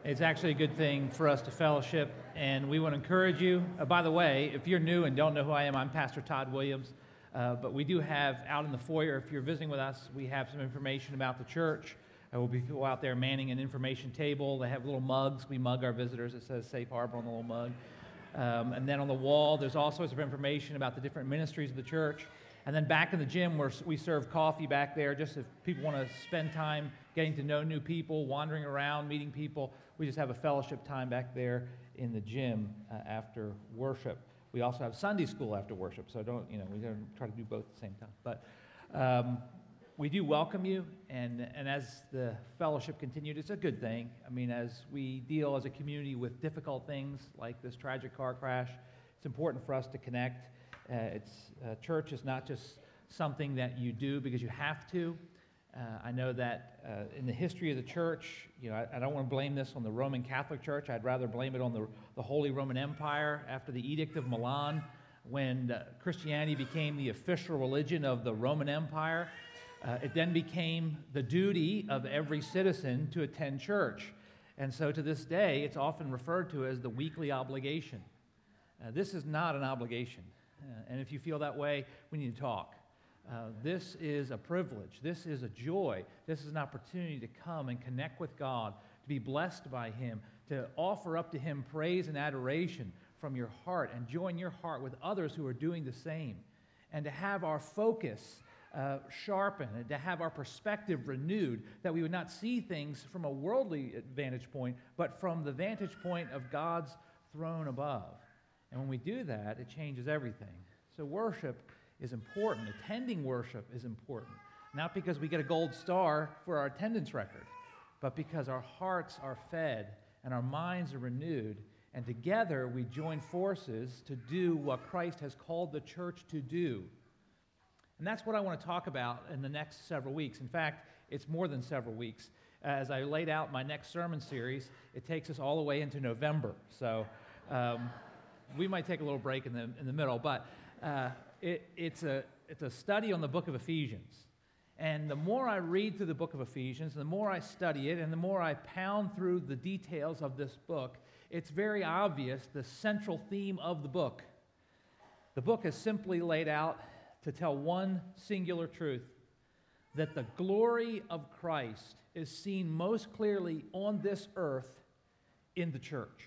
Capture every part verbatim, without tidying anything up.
It's actually a good thing for us to fellowship, and we want to encourage you. Uh, by the way, if you're new and don't know who I am, I'm Pastor Todd Williams, uh, but we do have out in the foyer, if you're visiting with us, we have some information about the church. Uh, we'll be people out there manning an information table. They have little mugs. We mug our visitors. It says Safe Harbor on the little mug. Um, and then on the wall, there's all sorts of information about the different ministries of the church. And then back in the gym, where we serve coffee back there, just if people want to spend time getting to know new people, wandering around, meeting people, we just have a fellowship time back there in the gym uh, after worship. We also have Sunday school after worship, so don't, you know, we don't try to do both at the same time. But um, we do welcome you, and, and as the fellowship continued, it's a good thing. I mean, as we deal as a community with difficult things like this tragic car crash, it's important for us to connect. Uh, it's uh, church is not just something that you do because you have to. Uh, I know that uh, in the history of the church, you know, I, I don't want to blame this on the Roman Catholic Church. I'd rather blame it on the, the Holy Roman Empire after the Edict of Milan, when uh, Christianity became the official religion of the Roman Empire. Uh, it then became the duty of every citizen to attend church. And so to this day, it's often referred to as the weekly obligation. Uh, this is not an obligation. Uh, and if you feel that way, we need to talk. Uh, this is a privilege. This is a joy. This is an opportunity to come and connect with God, to be blessed by Him, to offer up to Him praise and adoration from your heart and join your heart with others who are doing the same, and to have our focus uh, sharpened and to have our perspective renewed, that we would not see things from a worldly vantage point, but from the vantage point of God's throne above. And when we do that, it changes everything. So worship is important. Attending worship is important. Not because we get a gold star for our attendance record, but because our hearts are fed and our minds are renewed, and together we join forces to do what Christ has called the church to do. And that's what I want to talk about in the next several weeks. In fact, it's more than several weeks. As I laid out my next sermon series, it takes us all the way into November. So um, we might take a little break in the in the middle, but uh, it, it's a it's a study on the book of Ephesians. And the more I read through the book of Ephesians, the more I study it, and the more I pound through the details of this book, it's very obvious the central theme of the book. The book is simply laid out to tell one singular truth, that the glory of Christ is seen most clearly on this earth in the church.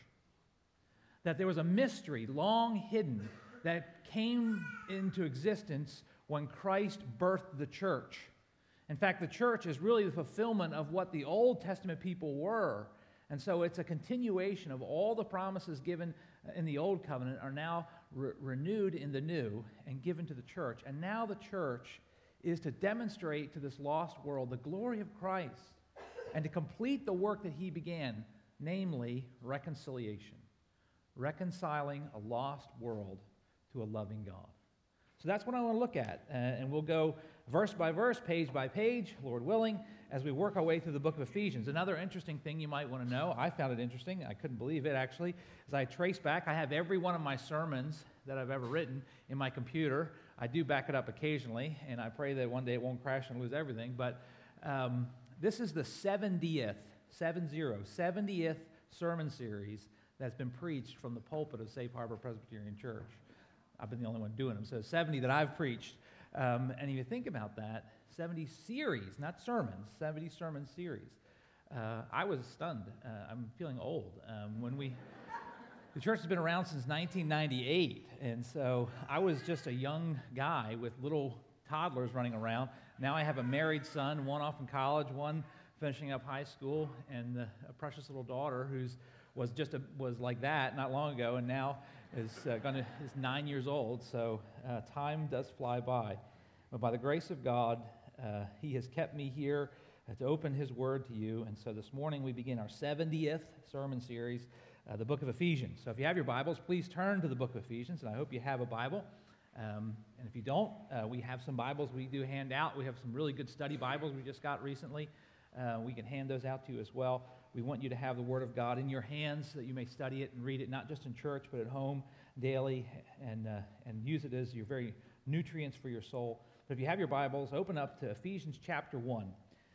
That there was a mystery long hidden that came into existence when Christ birthed the church. In fact, the church is really the fulfillment of what the Old Testament people were. And so it's a continuation of all the promises given in the Old Covenant are now re- renewed in the New and given to the church. And now the church is to demonstrate to this lost world the glory of Christ and to complete the work that He began, namely reconciliation. Reconciling a lost world to a loving God. So that's what I want to look at, uh, and we'll go verse by verse, page by page, Lord willing, as we work our way through the book of Ephesians. Another interesting thing you might want to know, I found it interesting, I couldn't believe it actually, as I trace back, I have every one of my sermons that I've ever written in my computer. I do back it up occasionally, and I pray that one day it won't crash and lose everything, but um, this is the seventieth, seven zero, seventieth sermon series that's been preached from the pulpit of Safe Harbor Presbyterian Church. I've been the only one doing them, so seventy that I've preached. Um, and if you think about that, seventy series, not sermons, seventy sermon series. Uh, I was stunned. Uh, I'm feeling old. Um, when we, the church has been around since nineteen ninety-eight, and so I was just a young guy with little toddlers running around. Now I have a married son, one off in college, one finishing up high school, and uh, a precious little daughter who's was just a, was like that not long ago, and now is uh, going to is nine years old. So uh, time does fly by, but by the grace of God, uh, He has kept me here uh, to open His Word to you. And so this morning we begin our seventieth sermon series, uh, the book of Ephesians. So if you have your Bibles, please turn to the book of Ephesians, and I hope you have a Bible. Um, and if you don't, uh, we have some Bibles we do hand out. We have some really good study Bibles we just got recently. Uh, we can hand those out to you as well. We want you to have the Word of God in your hands so that you may study it and read it, not just in church, but at home daily, and uh, and use it as your very nutrients for your soul. But if you have your Bibles, open up to Ephesians chapter one.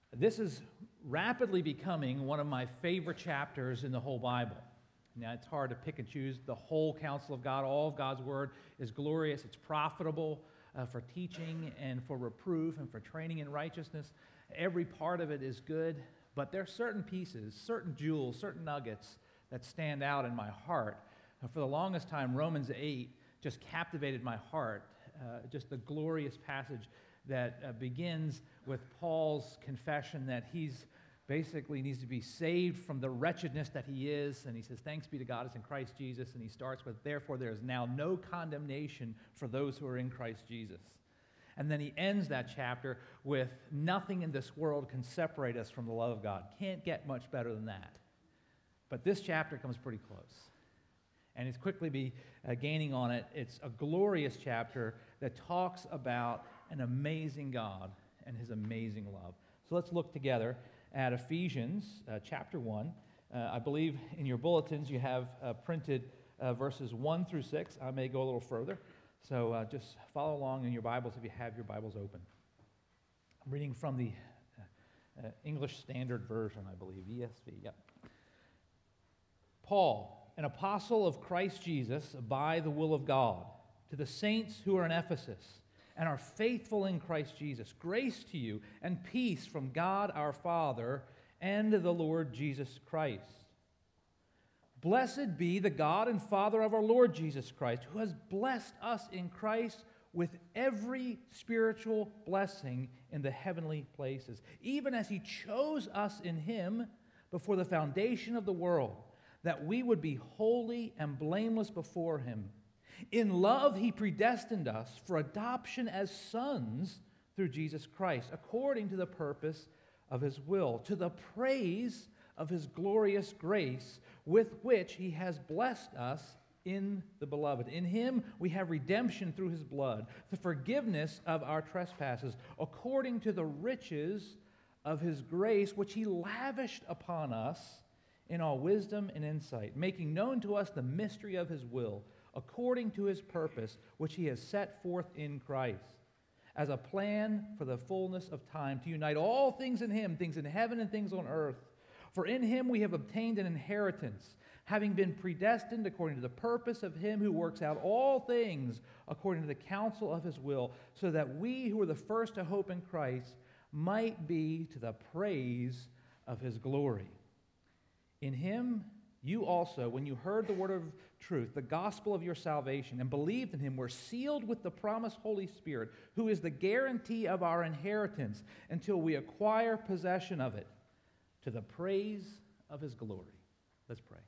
This is rapidly becoming one of my favorite chapters in the whole Bible. Now, it's hard to pick and choose the whole counsel of God. All of God's word is glorious. It's profitable uh, for teaching and for reproof and for training in righteousness. Every part of it is good, but there are certain pieces, certain jewels, certain nuggets that stand out in my heart. Uh, for the longest time, Romans eight just captivated my heart. Uh, just the glorious passage that uh, begins with Paul's confession that he's basically needs to be saved from the wretchedness that he is. And he says, thanks be to God, it's in Christ Jesus. And he starts with, therefore there is now no condemnation for those who are in Christ Jesus. And then he ends that chapter with, nothing in this world can separate us from the love of God. Can't get much better than that. But this chapter comes pretty close. And it's quickly be uh, gaining on it. It's a glorious chapter that talks about an amazing God and his amazing love. So let's look together at Ephesians uh, chapter one. Uh, I believe in your bulletins you have uh, printed uh, verses one through six. I may go a little further. So uh, just follow along in your Bibles if you have your Bibles open. I'm reading from the uh, uh, English Standard Version, I believe, E S V. Yep. Paul, an apostle of Christ Jesus by the will of God, to the saints who are in Ephesus and are faithful in Christ Jesus, grace to you and peace from God our Father and the Lord Jesus Christ. Blessed be the God and Father of our Lord Jesus Christ, who has blessed us in Christ with every spiritual blessing in the heavenly places, even as he chose us in him before the foundation of the world, that we would be holy and blameless before him. In love, he predestined us for adoption as sons through Jesus Christ, according to the purpose of his will, to the praise of his glorious grace, with which he has blessed us in the Beloved. In him we have redemption through his blood, the forgiveness of our trespasses, according to the riches of his grace, which he lavished upon us in all wisdom and insight, making known to us the mystery of his will, according to his purpose, which he has set forth in Christ, as a plan for the fullness of time, to unite all things in him, things in heaven and things on earth. For in him we have obtained an inheritance, having been predestined according to the purpose of him who works out all things according to the counsel of his will, so that we who are the first to hope in Christ might be to the praise of his glory. In him you also, when you heard the word of truth, the gospel of your salvation, and believed in him, were sealed with the promised Holy Spirit, who is the guarantee of our inheritance until we acquire possession of it, to the praise of his glory. Let's pray.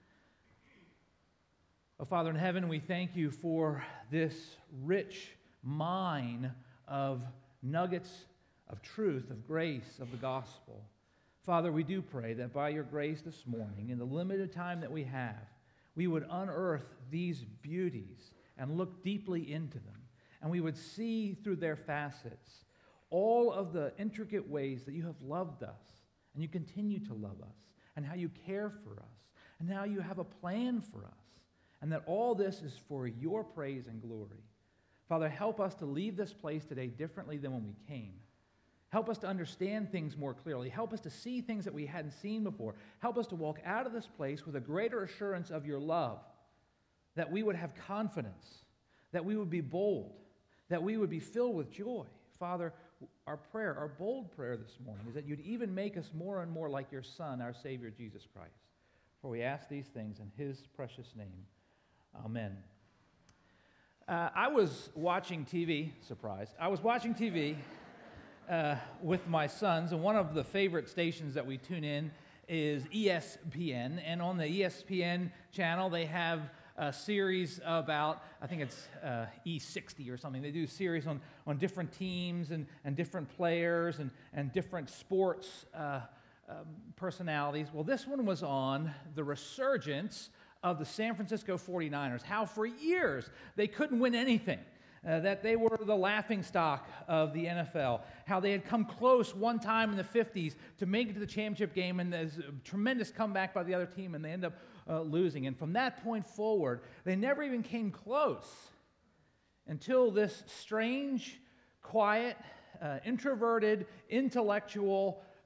Oh, Father in heaven, we thank you for this rich mine of nuggets of truth, of grace, of the gospel. Father, we do pray that by your grace this morning, in the limited time that we have, we would unearth these beauties and look deeply into them, and we would see through their facets all of the intricate ways that you have loved us, and you continue to love us, and how you care for us, and how you have a plan for us, and that all this is for your praise and glory. Father, help us to leave this place today differently than when we came. Help us to understand things more clearly. Help us to see things that we hadn't seen before. Help us to walk out of this place with a greater assurance of your love, that we would have confidence, that we would be bold, that we would be filled with joy. Father, our prayer, our bold prayer this morning is that you'd even make us more and more like your Son, our Savior, Jesus Christ. For we ask these things in his precious name. Amen. Uh, I was watching T V, surprise, I was watching T V uh, with my sons, and one of the favorite stations that we tune in is E S P N, and on the E S P N channel they have a series about, I think it's uh, E sixty or something. They do a series on, on different teams and, and different players and, and different sports uh, um, personalities. Well, this one was on the resurgence of the San Francisco forty-niners, how for years they couldn't win anything, uh, that they were the laughingstock of the N F L, how they had come close one time in the fifties to make it to the championship game, and there's a tremendous comeback by the other team, and they end up uh, losing. And from that point forward, they never even came close until this strange, quiet, uh, introverted, intellectual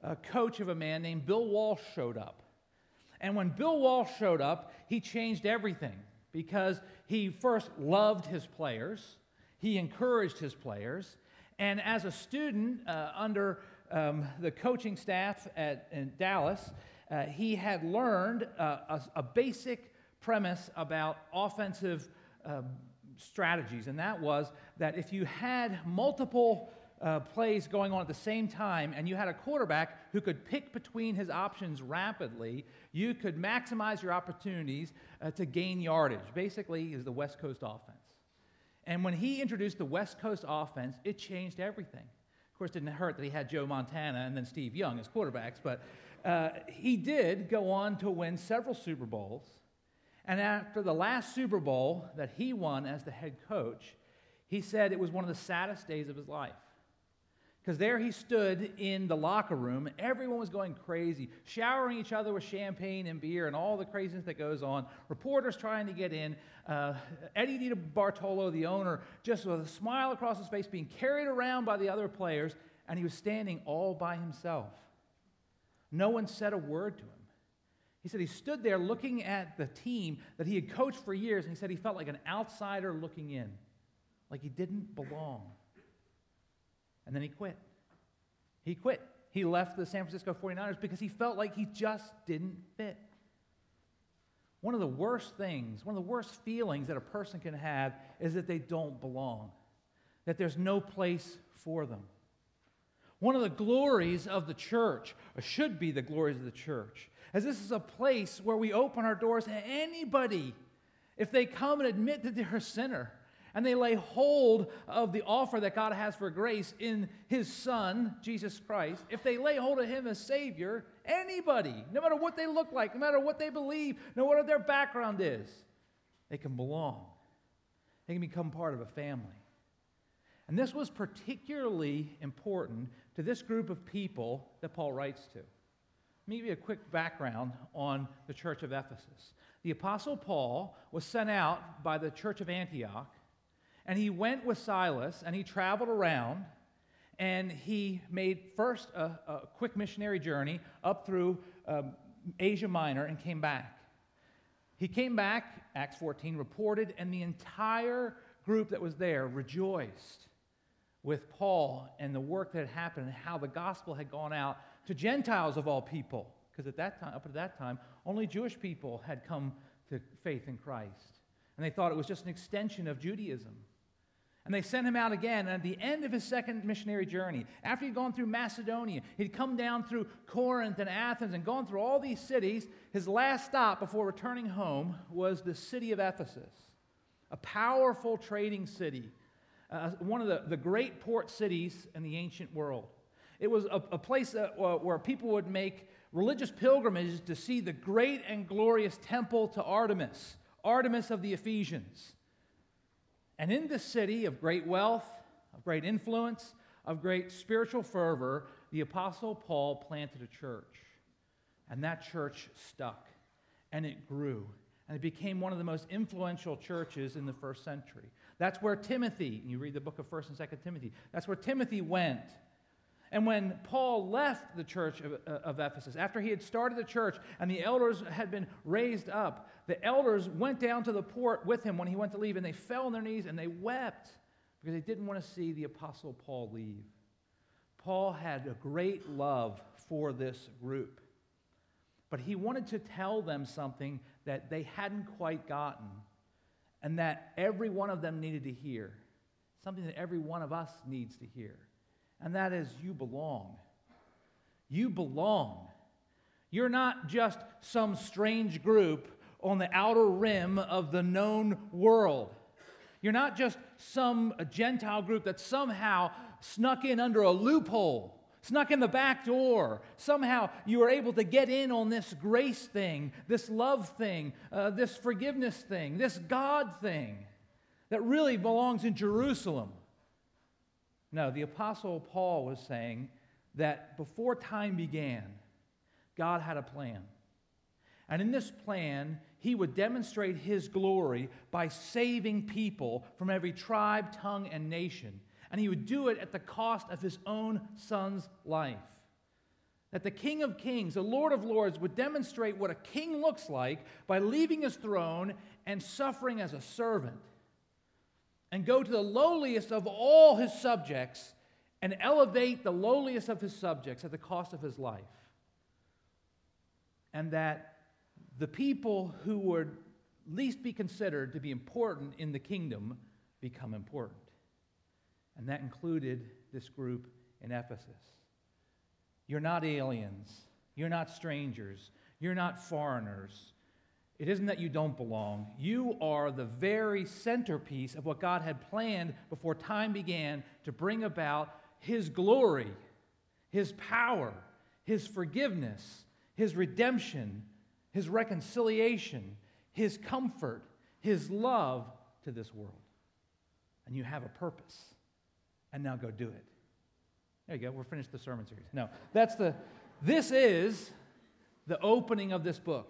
uh, coach of a man named Bill Walsh showed up. And when Bill Walsh showed up, he changed everything because he first loved his players, he encouraged his players, and as a student uh, under um, the coaching staff at in Dallas, uh, he had learned uh, a, a basic premise about offensive uh, strategies, and that was that if you had multiple uh, plays going on at the same time and you had a quarterback who could pick between his options rapidly, you could maximize your opportunities uh, to gain yardage. Basically, is the West Coast offense. And when he introduced the West Coast offense, it changed everything. Of course, it didn't hurt that he had Joe Montana and then Steve Young as quarterbacks, but uh, he did go on to win several Super Bowls. And after the last Super Bowl that he won as the head coach, he said it was one of the saddest days of his life. Because there he stood in the locker room, everyone was going crazy, showering each other with champagne and beer and all the craziness that goes on, reporters trying to get in, uh, Eddie DiBartolo, the owner, just with a smile across his face, being carried around by the other players, and he was standing all by himself. No one said a word to him. He said he stood there looking at the team that he had coached for years, and he said he felt like an outsider looking in, like he didn't belong. And then he quit. He quit. He left the San Francisco forty-niners because he felt like he just didn't fit. One of the worst things, one of the worst feelings that a person can have is that they don't belong, that there's no place for them. One of the glories of the church, or should be the glories of the church, as this is a place where we open our doors to anybody, if they come and admit that they're a sinner, and they lay hold of the offer that God has for grace in His Son, Jesus Christ, if they lay hold of Him as Savior, anybody, no matter what they look like, no matter what they believe, no matter what their background is, they can belong. They can become part of a family. And this was particularly important to this group of people that Paul writes to. Let me give you a quick background on the church of Ephesus. The Apostle Paul was sent out by the church of Antioch, and he went with Silas, and he traveled around, and he made first a, a quick missionary journey up through um, Asia Minor and came back. He came back, Acts fourteen, reported, and the entire group that was there rejoiced with Paul and the work that had happened and how the gospel had gone out to Gentiles of all people, because at that time, up at that time, only Jewish people had come to faith in Christ, and they thought it was just an extension of Judaism. And they sent him out again, and at the end of his second missionary journey, after he'd gone through Macedonia, he'd come down through Corinth and Athens and gone through all these cities, his last stop before returning home was the city of Ephesus, a powerful trading city, uh, one of the, the great port cities in the ancient world. It was a, a place that, uh, where people would make religious pilgrimages to see the great and glorious temple to Artemis, Artemis of the Ephesians. And in this city of great wealth, of great influence, of great spiritual fervor, the Apostle Paul planted a church. And that church stuck, and it grew, and it became one of the most influential churches in the first century. That's where Timothy, and you read the book of First and Second Timothy, that's where Timothy went. And when Paul left the church of, uh, of Ephesus, after he had started the church and the elders had been raised up, the elders went down to the port with him when he went to leave, and they fell on their knees and they wept because they didn't want to see the Apostle Paul leave. Paul had a great love for this group, but he wanted to tell them something that they hadn't quite gotten and that every one of them needed to hear, something that every one of us needs to hear. And that is, you belong. You belong. You're not just some strange group on the outer rim of the known world. You're not just some Gentile group that somehow snuck in under a loophole, snuck in the back door. Somehow you were able to get in on this grace thing, this love thing, uh, this forgiveness thing, this God thing that really belongs in Jerusalem. No, the Apostle Paul was saying that before time began, God had a plan. And in this plan, he would demonstrate his glory by saving people from every tribe, tongue, and nation. And he would do it at the cost of his own son's life. that the King of Kings, the Lord of Lords, would demonstrate what a king looks like by leaving his throne and suffering as a servant, and go to the lowliest of all his subjects and elevate the lowliest of his subjects at the cost of his life. And that the people who would least be considered to be important in the kingdom become important. And that included this group in Ephesus. You're not aliens. You're not strangers. You're not foreigners. It isn't that you don't belong. You are the very centerpiece of what God had planned before time began to bring about His glory, His power, His forgiveness, His redemption, His reconciliation, His comfort, His love to this world. And you have a purpose. And now go do it. There you go. We're finished the sermon series. No, that's the, this is the opening of this book.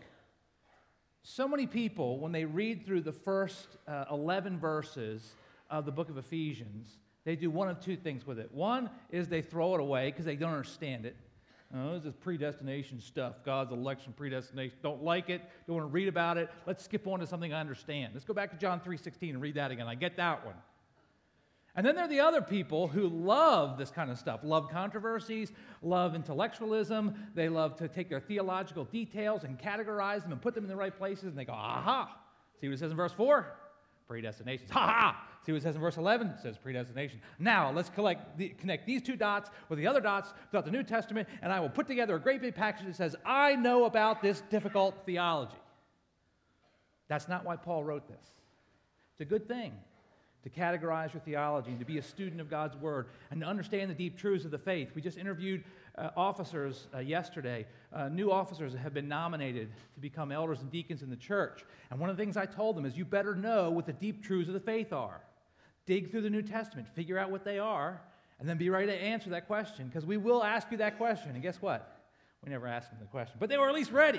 So many people, when they read through the first uh, eleven verses of the book of Ephesians, they do one of two things with it. One is they throw it away because they don't understand it. Oh, this is predestination stuff. God's election, predestination. Don't like it. Don't want to read about it. Let's skip on to something I understand. Let's go back to John three sixteen and read that again. I get that one. And then there are the other people who love this kind of stuff, love controversies, love intellectualism. They love to take their theological details and categorize them and put them in the right places, and they go, aha. See what it says in verse four? Predestination. Ha ha! See what it says in verse eleven? It says predestination. Now, let's collect the, connect these two dots with the other dots throughout the New Testament, and I will put together a great big package that says, I know about this difficult theology. That's not why Paul wrote this. It's a good thing to categorize your theology and to be a student of God's Word and to understand the deep truths of the faith. We just interviewed uh, officers uh, yesterday. Uh, new officers have been nominated to become elders and deacons in the church. And one of the things I told them is you better know what the deep truths of the faith are. Dig through the New Testament, figure out what they are, and then be ready to answer that question, because we will ask you that question. And guess what? We never asked them the question, but they were at least ready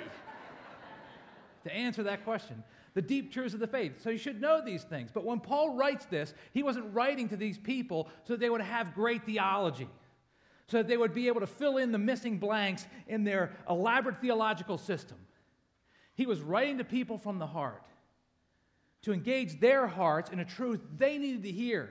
to answer that question. The deep truths of the faith. So you should know these things. But when Paul writes this, he wasn't writing to these people so that they would have great theology, so that they would be able to fill in the missing blanks in their elaborate theological system. He was writing to people from the heart to engage their hearts in a truth they needed to hear,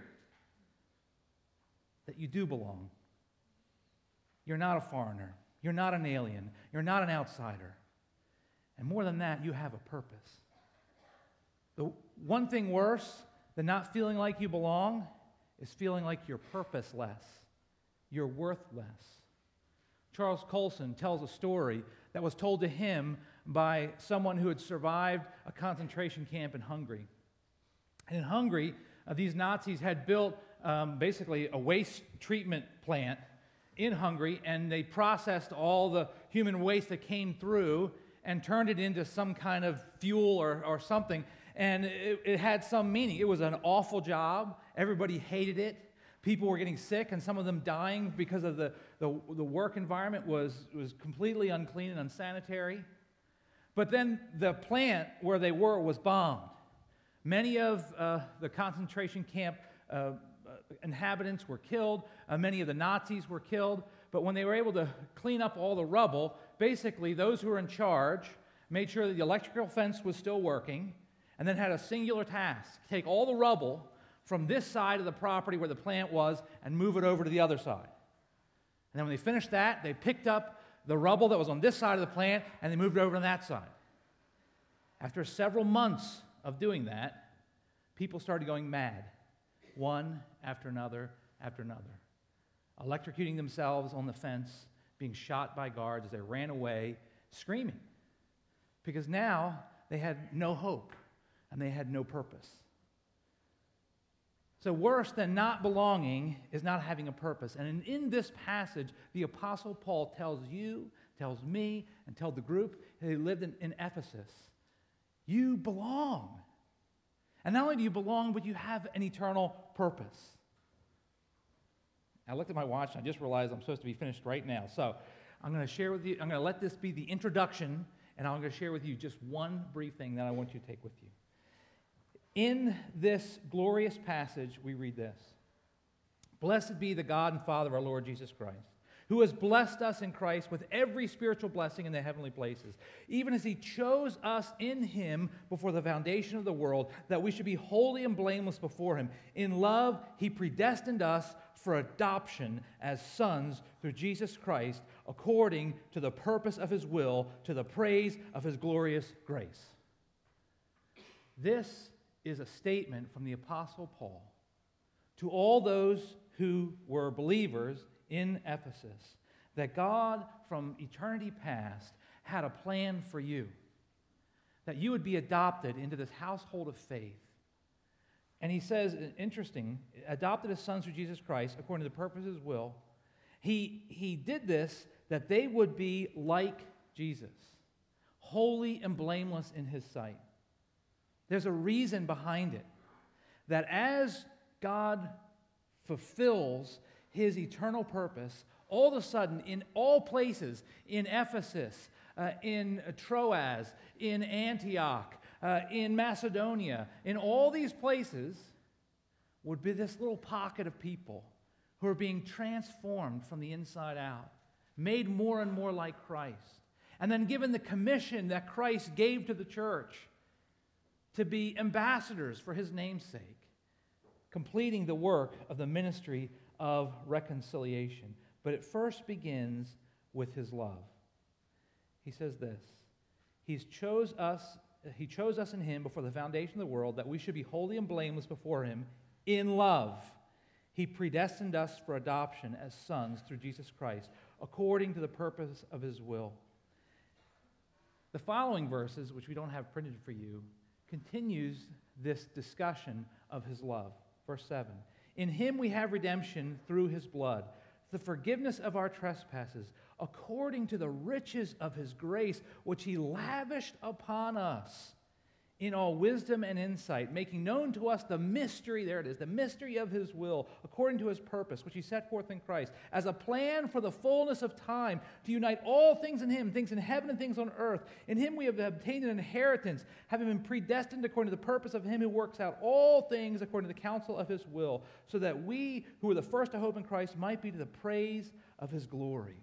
that you do belong. You're not a foreigner. You're not an alien. You're not an outsider. And more than that, you have a purpose. The one thing worse than not feeling like you belong is feeling like you're purposeless. You're worthless. Charles Colson tells a story that was told to him by someone who had survived a concentration camp in Hungary. And in Hungary, uh, these Nazis had built um, basically a waste treatment plant in Hungary, and they processed all the human waste that came through and turned it into some kind of fuel or, or something. And it, it had some meaning. It was an awful job. Everybody hated it. People were getting sick, and some of them dying because of the, the, the work environment was, was completely unclean and unsanitary. But then the plant where they were was bombed. Many of uh, the concentration camp uh, inhabitants were killed. Uh, many of the Nazis were killed. But when they were able to clean up all the rubble, basically those who were in charge made sure that the electrical fence was still working, and then had a singular task: take all the rubble from this side of the property where the plant was and move it over to the other side. And then when they finished that, they picked up the rubble that was on this side of the plant and they moved it over to that side. After several months of doing that, people started going mad, one after another after another, electrocuting themselves on the fence, being shot by guards as they ran away, screaming, because now they had no hope. And they had no purpose. So worse than not belonging is not having a purpose. And in, in this passage, the Apostle Paul tells you, tells me, and tells the group that he lived in, in Ephesus, you belong. And not only do you belong, but you have an eternal purpose. I looked at my watch and I just realized I'm supposed to be finished right now. So I'm going to share with you, I'm going to let this be the introduction, and I'm going to share with you just one brief thing that I want you to take with you. In this glorious passage, we read this: Blessed be the God and Father of our Lord Jesus Christ, who has blessed us in Christ with every spiritual blessing in the heavenly places, even as he chose us in him before the foundation of the world, that we should be holy and blameless before him. In love, he predestined us for adoption as sons through Jesus Christ, according to the purpose of his will, to the praise of his glorious grace. This is a statement from the Apostle Paul to all those who were believers in Ephesus, that God from eternity past had a plan for you, that you would be adopted into this household of faith. And he says, interesting, adopted as sons through Jesus Christ, according to the purpose of his will. He, he did this that they would be like Jesus, holy and blameless in his sight. There's a reason behind it, that as God fulfills his eternal purpose, all of a sudden, in all places, in Ephesus, uh, in Troas, in Antioch, uh, in Macedonia, in all these places, would be this little pocket of people who are being transformed from the inside out, made more and more like Christ, and then given the commission that Christ gave to the church to be ambassadors for his name's sake, completing the work of the ministry of reconciliation. But it first begins with his love. He says this, He's chose us, he chose us in him before the foundation of the world, that we should be holy and blameless before him in love. He predestined us for adoption as sons through Jesus Christ, according to the purpose of his will. The following verses, which we don't have printed for you, continues this discussion of his love. Verse seven, in him we have redemption through his blood, the forgiveness of our trespasses, according to the riches of his grace, which he lavished upon us in all wisdom and insight, making known to us the mystery, there it is, the mystery of his will, according to his purpose, which he set forth in Christ, as a plan for the fullness of time, to unite all things in him, things in heaven and things on earth. In him we have obtained an inheritance, having been predestined according to the purpose of him who works out all things according to the counsel of his will, so that we who were the first to hope in Christ might be to the praise of his glory.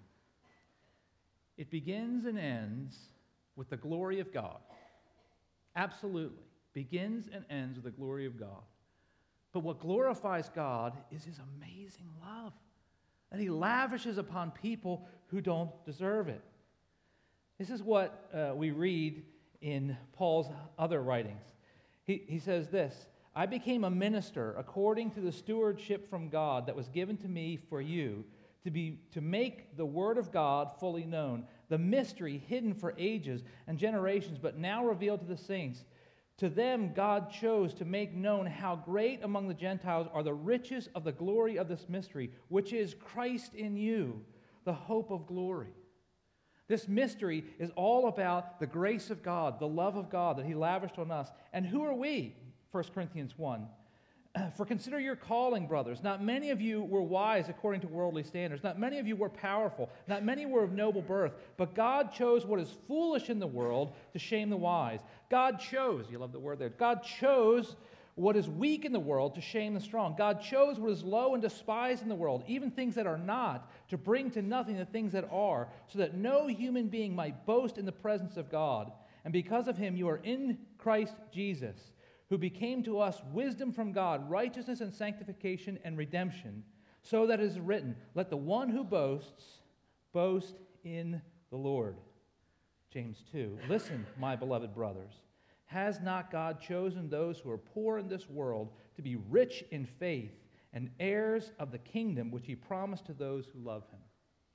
It begins and ends with the glory of God. Absolutely. Begins and ends with the glory of God. But what glorifies God is his amazing love that he lavishes upon people who don't deserve it. This is what uh, we read in Paul's other writings. He, he says this, I became a minister according to the stewardship from God that was given to me for you, to be to make the word of God fully known, the mystery hidden for ages and generations, but now revealed to the saints. To them God chose to make known how great among the Gentiles are the riches of the glory of this mystery, which is Christ in you, the hope of glory. This mystery is all about the grace of God, the love of God that he lavished on us. And who are we? First Corinthians one. For consider your calling, brothers. Not many of you were wise according to worldly standards. Not many of you were powerful. Not many were of noble birth. But God chose what is foolish in the world to shame the wise. God chose, you love the word there, God chose what is weak in the world to shame the strong. God chose what is low and despised in the world, even things that are not, to bring to nothing the things that are, so that no human being might boast in the presence of God. And because of him you are in Christ Jesus, who became to us wisdom from God, righteousness and sanctification and redemption, so that it is written, let the one who boasts, boast in the Lord. James two, listen, my beloved brothers, has not God chosen those who are poor in this world to be rich in faith and heirs of the kingdom which he promised to those who love him?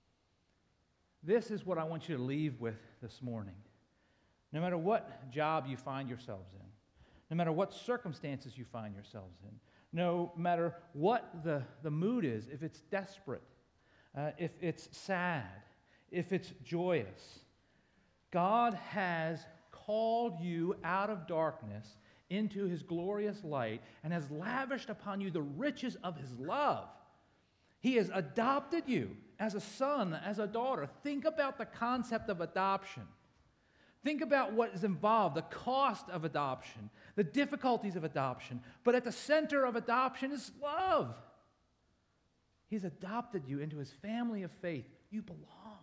This is what I want you to leave with this morning. No matter what job you find yourselves in, no matter what circumstances you find yourselves in, no matter what the, the mood is, if it's desperate, uh, if it's sad, if it's joyous, God has called you out of darkness into his glorious light and has lavished upon you the riches of his love. He has adopted you as a son, as a daughter. Think about the concept of adoption. Think about what is involved, the cost of adoption, the difficulties of adoption. But at the center of adoption is love. He's adopted you into his family of faith You belong.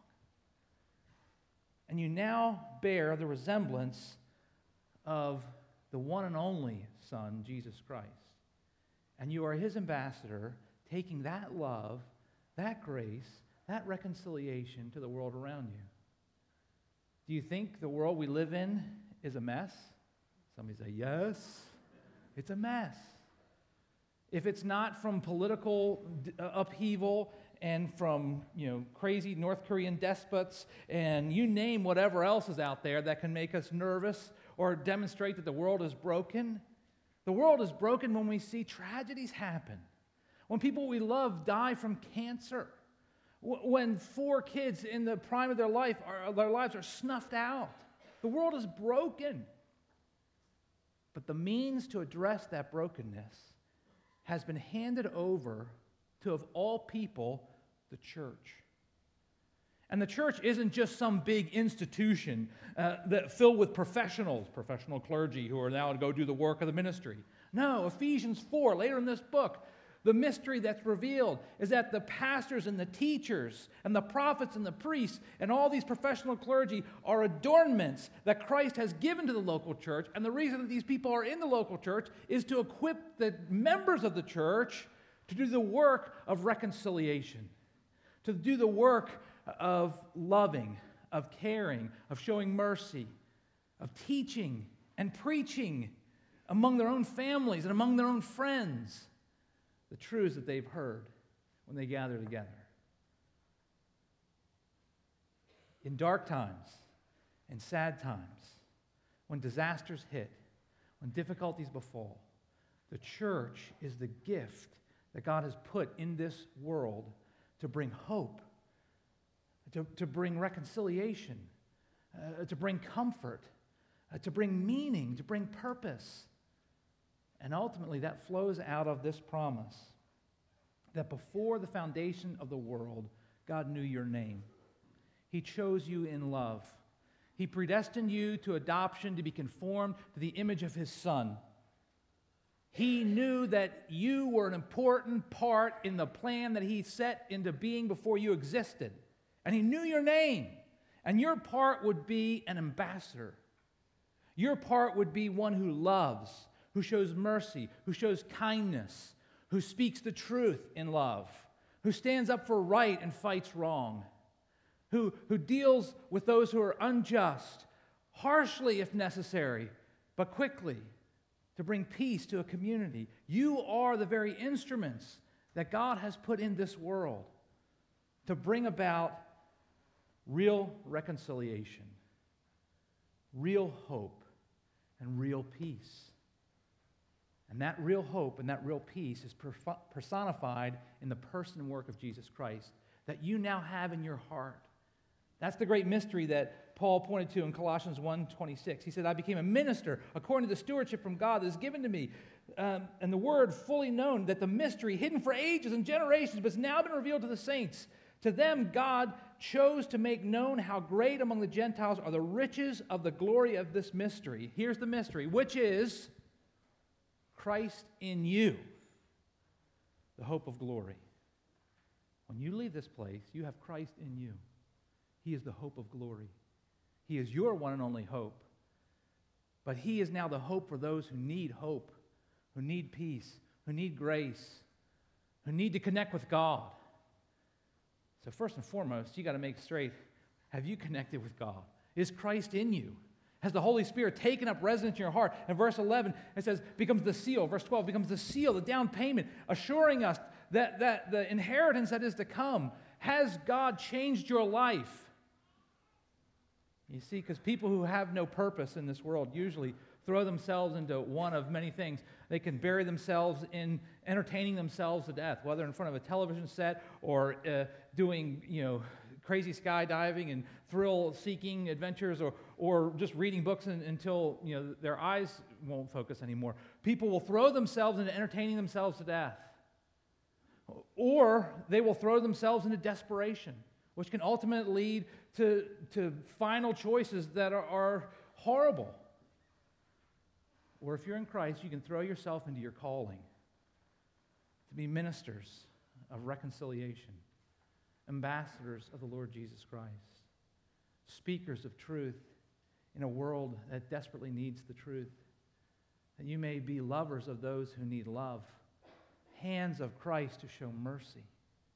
And you now bear the resemblance of the one and only Son, Jesus Christ. And you are his ambassador, taking that love, that grace, that reconciliation to the world around you. Do you think the world we live in is a mess? Somebody say, yes, it's a mess. If it's not from political upheaval and from, you know, crazy North Korean despots and you name whatever else is out there that can make us nervous or demonstrate that the world is broken. The world is broken when we see tragedies happen, when people we love die from cancer, when four kids in the prime of their life, are, their lives are snuffed out. The world is broken. But the means to address that brokenness has been handed over to, of all people, the church. And the church isn't just some big institution uh, that filled with professionals, professional clergy who are now to go do the work of the ministry. No, Ephesians four, later in this book, the mystery that's revealed is that the pastors and the teachers and the prophets and the priests and all these professional clergy are adornments that Christ has given to the local church. And the reason that these people are in the local church is to equip the members of the church to do the work of reconciliation, to do the work of loving, of caring, of showing mercy, of teaching and preaching among their own families and among their own friends the truths that they've heard when they gather together. In dark times, in sad times, when disasters hit, when difficulties befall, the church is the gift that God has put in this world to bring hope, to, to bring reconciliation, uh, to bring comfort, uh, to bring meaning, to bring purpose. And ultimately, that flows out of this promise that before the foundation of the world, God knew your name. He chose you in love. He predestined you to adoption to be conformed to the image of his Son. He knew that you were an important part in the plan that he set into being before you existed. And he knew your name. And your part would be an ambassador. Your part would be one who loves, who shows mercy, who shows kindness, who speaks the truth in love, who stands up for right and fights wrong, who, who deals with those who are unjust, harshly if necessary, but quickly, to bring peace to a community. You are the very instruments that God has put in this world to bring about real reconciliation, real hope, and real peace. And that real hope and that real peace is personified in the person and work of Jesus Christ that you now have in your heart. That's the great mystery that Paul pointed to in Colossians one twenty-six. He said, I became a minister according to the stewardship from God that is given to me. Um, and the word fully known, that the mystery hidden for ages and generations but has now been revealed to the saints. To them, God chose to make known how great among the Gentiles are the riches of the glory of this mystery. Here's the mystery, which is Christ in you, the hope of glory. When you leave this place, you have Christ in you. He is the hope of glory. He is your one and only hope. But he is now the hope for those who need hope, who need peace, who need grace, who need to connect with God. So first and foremost, you got to make straight, have you connected with God? Is Christ in you? Has the Holy Spirit taken up residence in your heart? In verse eleven, it says, becomes the seal. Verse twelve, becomes the seal, the down payment, assuring us that, that the inheritance that is to come. Has God changed your life? You see, because people who have no purpose in this world usually throw themselves into one of many things. They can bury themselves in entertaining themselves to death, whether in front of a television set or uh, doing, you know, crazy skydiving and thrill-seeking adventures, or or just reading books in, until, you know, their eyes won't focus anymore. People will throw themselves into entertaining themselves to death. Or they will throw themselves into desperation, which can ultimately lead to, to final choices that are, are horrible. Or if you're in Christ, you can throw yourself into your calling to be ministers of reconciliation, ambassadors of the Lord Jesus Christ, speakers of truth in a world that desperately needs the truth, that you may be lovers of those who need love, hands of Christ to show mercy.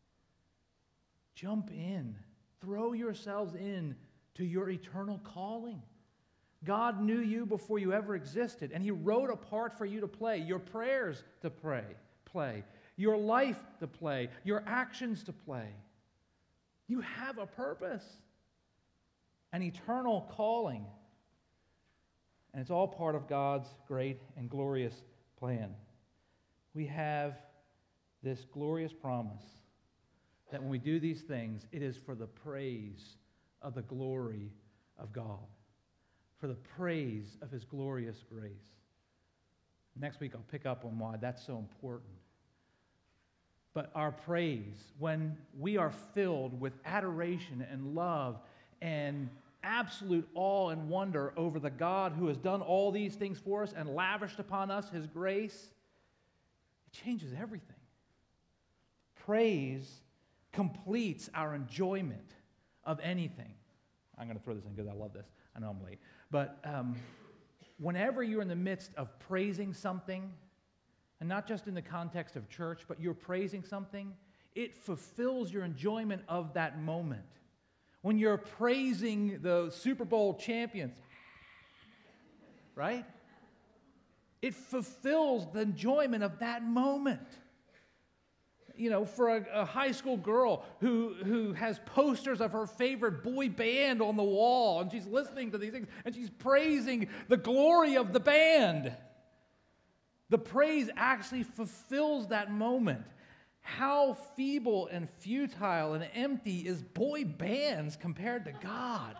Jump in. Throw yourselves in to your eternal calling. God knew you before you ever existed, and He wrote a part for you to play, your prayers to pray, play, your life to play, your actions to play. You have a purpose, an eternal calling, and it's all part of God's great and glorious plan. We have this glorious promise that when we do these things, it is for the praise of the glory of God, for the praise of His glorious grace. Next week, I'll pick up on why that's so important. But our praise, when we are filled with adoration and love and absolute awe and wonder over the God who has done all these things for us and lavished upon us His grace, it changes everything. Praise completes our enjoyment of anything. I'm going to throw this in because I love this. I know I'm late. But um, whenever you're in the midst of praising something, and not just in the context of church, but you're praising something, it fulfills your enjoyment of that moment. When you're praising the Super Bowl champions, right? It fulfills the enjoyment of that moment. You know, for a, a high school girl who, who has posters of her favorite boy band on the wall, and she's listening to these things, and she's praising the glory of the band. The praise actually fulfills that moment. How feeble and futile and empty is boy bands compared to God?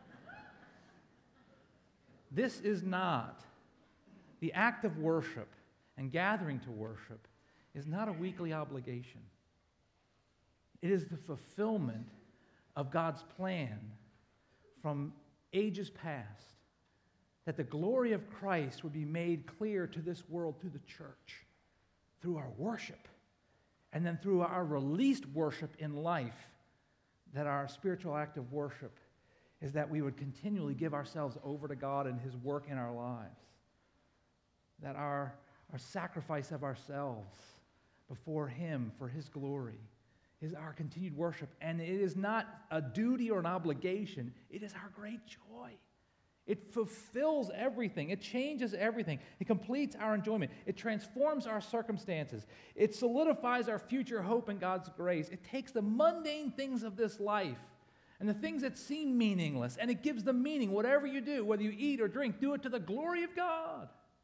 This is not the act of worship and gathering to worship is not a weekly obligation. It is the fulfillment of God's plan from ages past, that the glory of Christ would be made clear to this world through the church, through our worship, and then through our released worship in life, that our spiritual act of worship is that we would continually give ourselves over to God and His work in our lives, that our, our sacrifice of ourselves before Him for His glory is our continued worship. And it is not a duty or an obligation. It is our great joy. It fulfills everything. It changes everything. It completes our enjoyment. It transforms our circumstances. It solidifies our future hope in God's grace. It takes the mundane things of this life and the things that seem meaningless, and it gives them meaning. Whatever you do, whether you eat or drink, do it to the glory of God.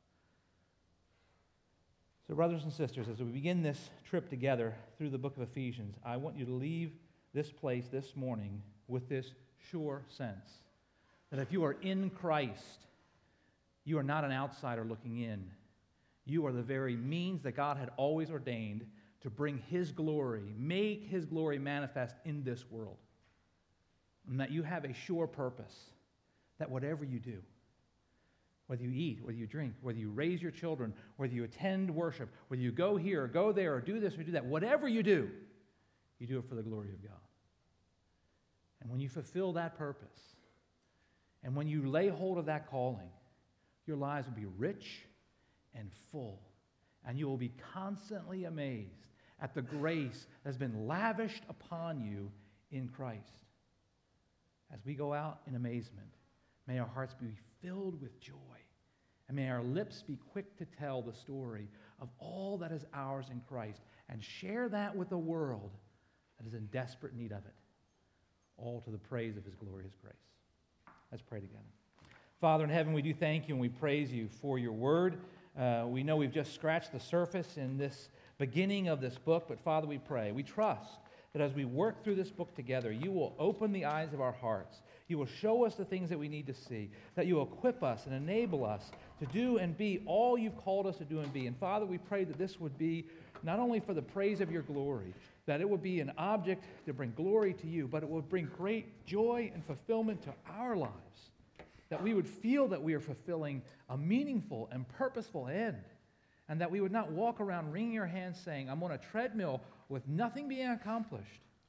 So, brothers and sisters, as we begin this trip together through the book of Ephesians, I want you to leave this place this morning with this sure sense that if you are in Christ, you are not an outsider looking in. You are the very means that God had always ordained to bring His glory, make His glory manifest in this world. And that you have a sure purpose, that whatever you do, whether you eat, whether you drink, whether you raise your children, whether you attend worship, whether you go here or go there or do this or do that, whatever you do, you do it for the glory of God. And when you fulfill that purpose, and when you lay hold of that calling, your lives will be rich and full, and you will be constantly amazed at the grace that has been lavished upon you in Christ. As we go out in amazement, may our hearts be filled with joy, and may our lips be quick to tell the story of all that is ours in Christ, and share that with a world that is in desperate need of it, all to the praise of His glorious grace. Let's pray together. Father in heaven, we do thank You and we praise You for Your word. Uh, we know we've just scratched the surface in this beginning of this book, but Father, we pray, we trust that as we work through this book together, You will open the eyes of our hearts. You will show us the things that we need to see, that You will equip us and enable us to do and be all You've called us to do and be. And Father, we pray that this would be not only for the praise of Your glory, that it would be an object to bring glory to You, but it would bring great joy and fulfillment to our lives, that we would feel that we are fulfilling a meaningful and purposeful end, and that we would not walk around wringing our hands saying, I'm on a treadmill with nothing being accomplished.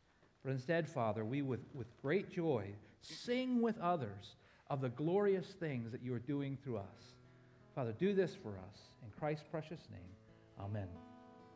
But instead, Father, we with, with great joy sing with others of the glorious things that you are doing through us. Father, do this for us. In Christ's precious name, amen.